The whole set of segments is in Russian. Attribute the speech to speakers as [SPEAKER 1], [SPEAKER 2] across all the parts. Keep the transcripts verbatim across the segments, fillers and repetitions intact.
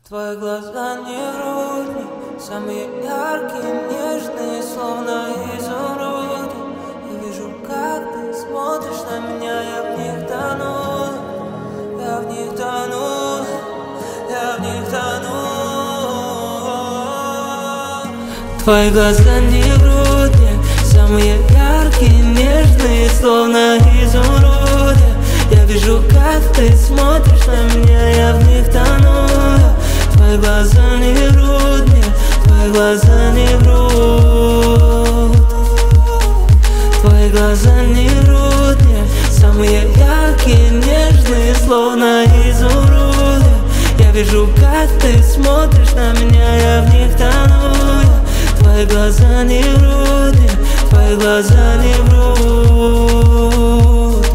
[SPEAKER 1] Твои глаза не врут, самые яркие, нежные, словно изумруды. Я вижу, как ты смотришь на меня, я в них тону, я в них тону, я в них тону. Твои глаза не врут, самые яркие, нежные, словно изумруды. Я вижу, как ты смотришь на меня, я в них тону. Твои глаза не врут мне, твои глаза не врут. Твои глаза не врут мне, самые яркие, нежные, словно изумруды. Я вижу, как ты смотришь на меня, я в них тону. Твои глаза не врут мне, твои глаза не врут.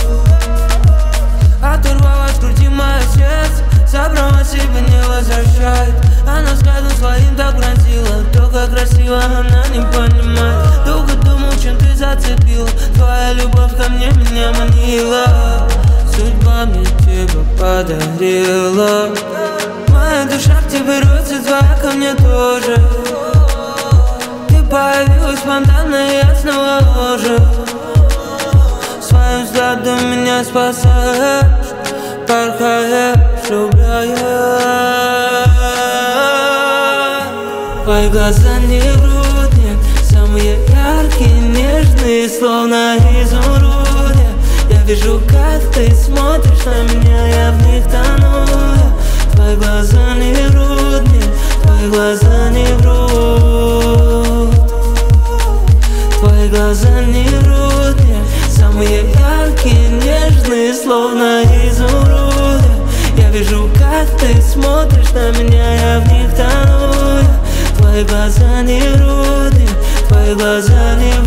[SPEAKER 1] Оторвалась в груди мое сердце, забрала себе, не возвращает. Она взглядом своим так пронзила, только красиво она не понимает. Долго думал, чем ты зацепила, твоя любовь ко мне меня манила. Судьба мне тебя подарила. Моя душа к тебе рвется, твоя ко мне тоже. Ты появилась спонтанно, и я снова ложу. Своим взглядом меня спасаешь, порхаешь, влюбляешь. Твои глаза не врут мне, самые яркие, нежные, словно изумруды. Я вижу, как ты смотришь на меня, я в них тону. Твои глаза не врут мне, твои глаза не врут. Твои глаза не врут мне, самые яркие, нежные, словно изумруды. Я вижу, как ты смотришь на меня, я в них тону. Твои глаза не врут мне, твои глаза не врут.